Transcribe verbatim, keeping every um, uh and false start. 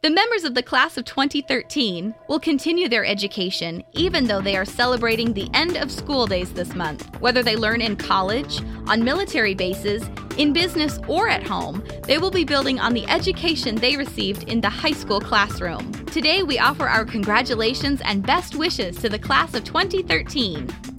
The members of the class of twenty thirteen will continue their education even though they are celebrating the end of school days this month. Whether they learn in college, on military bases, in business, or at home, they will be building on the education they received in the high school classroom. Today, we offer our congratulations and best wishes to the class of twenty thirteen.